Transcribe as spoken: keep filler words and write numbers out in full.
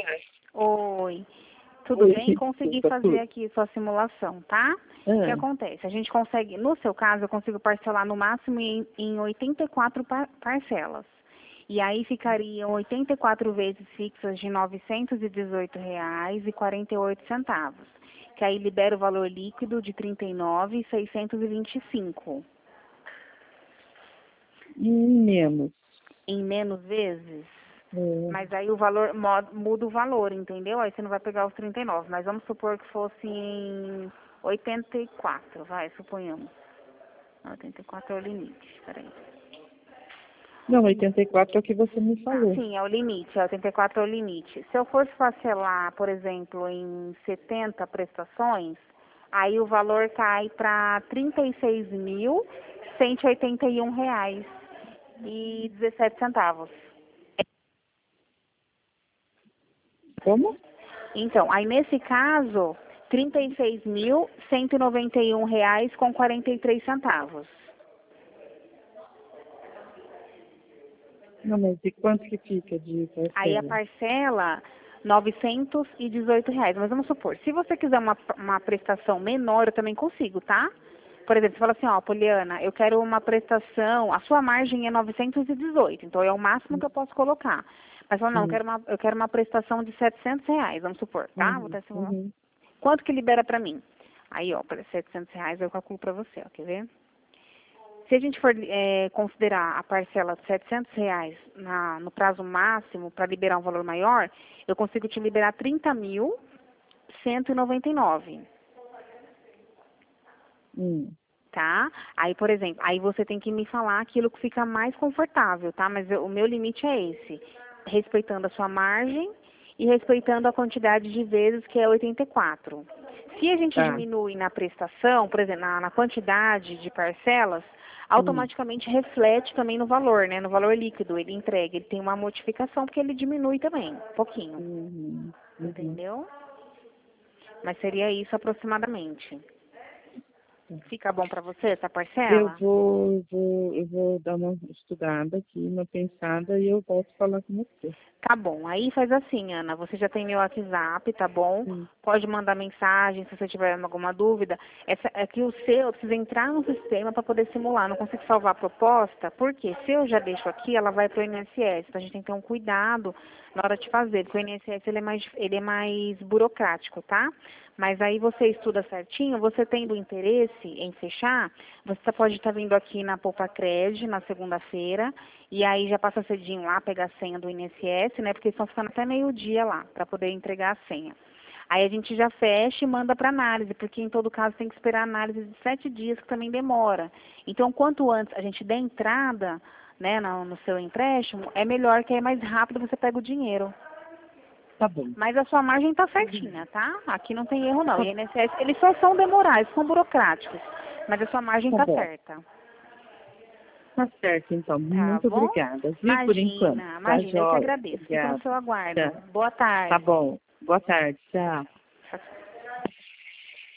Oi. Tudo Oi, bem? Consegui tá fazer tudo. aqui sua simulação, tá? O que Ah, acontece? A gente consegue, no seu caso, eu consigo parcelar no máximo em, em oitenta e quatro par parcelas. E aí ficariam oitenta e quatro vezes fixas de novecentos e dezoito reais e quarenta e oito centavos. Que aí libera o valor líquido de trinta e nove mil seiscentos e vinte e cinco. e menos. Em menos vezes? É, Mas aí o valor mo- muda o valor, entendeu? Aí você não vai pegar os trinta e nove, mas vamos supor que fosse em oitenta e quatro, vai, suponhamos. oitenta e quatro é o limite, peraí. não, oitenta e quatro é o que você me Ah, falou. sim, é o limite, é oitenta e quatro é o limite. Se eu fosse parcelar, por exemplo, em setenta prestações, aí o valor cai para trinta e seis mil cento e oitenta e um reais e dezessete centavos. Como? Então, aí nesse caso, trinta e seis mil cento e noventa e um reais com quarenta e três centavos. Não, mas e quanto que fica de Aí a parcela? parcela, novecentos e dezoito reais. Mas vamos supor, se você quiser uma, uma prestação menor, eu também consigo, tá? Por exemplo, você fala assim, ó, Poliana, eu quero uma prestação, a sua margem é novecentos e dezoito, então é o máximo que eu posso colocar. Mas fala, não, eu Sim. quero uma, eu quero uma prestação de setecentos reais, vamos supor, tá? Vou Uhum, até simular. uhum. Quanto que libera pra mim? Aí, ó, para setecentos reais eu calculo pra você, ó, quer ver? Se a gente for é, considerar a parcela de setecentos reais na, no prazo máximo para liberar um valor maior, eu consigo te liberar trinta mil cento e noventa e nove, Hum, tá? Aí, por exemplo, aí você tem que me falar aquilo que fica mais confortável, tá? Mas eu- o meu limite é esse, respeitando a sua margem e respeitando a quantidade de vezes, que é oitenta e quatro. Se a gente tá. diminui na prestação, por exemplo, na, na quantidade de parcelas, Hum, automaticamente reflete também no valor, né? No valor líquido, ele entrega, ele tem uma modificação porque ele diminui também, um pouquinho, uhum, uhum. entendeu? Mas seria isso aproximadamente. Fica bom para você essa Eu parcela? vou, eu vou, eu vou dar uma estudada aqui, uma pensada e eu volto a falar com você. Tá bom. Aí faz assim, Ana, você já tem meu WhatsApp, tá bom? Sim. Pode mandar mensagem se você tiver alguma dúvida. Essa, é que o seu, eu preciso entrar no sistema para poder simular. Não consigo salvar a proposta, porque se eu já deixo aqui, ela vai para o I N S S. Então a gente tem que ter um cuidado na hora de fazer, porque o I N S S ele é mais, ele é mais burocrático, tá? Mas aí você estuda certinho, você tendo interesse em fechar, você pode estar vindo aqui na Poupa Cred na segunda-feira, e aí já passa cedinho lá, pegar a senha do I N S S, né? Porque eles estão ficando até meio-dia lá, para poder entregar a senha. Aí a gente já fecha e manda para análise, porque em todo caso tem que esperar a análise de sete dias, que também demora. Então, quanto antes a gente der entrada, né, no, no seu empréstimo, é melhor, que é mais rápido você pega o dinheiro. Tá bom. Mas a sua margem está certinha, tá? Aqui não tem erro não. Tá, E I N S S, eles só são demorados, são burocráticos. Mas a sua margem tá está bom. certa. Tá certo, então. Tá Muito bom? obrigada, viu, por enquanto. Imagina, Tá, imagina, eu que joia? agradeço. Fico no Obrigada. seu aguardo. Tá, Boa tá tarde. bom. Boa tarde. Tchau. Tchau, tchau.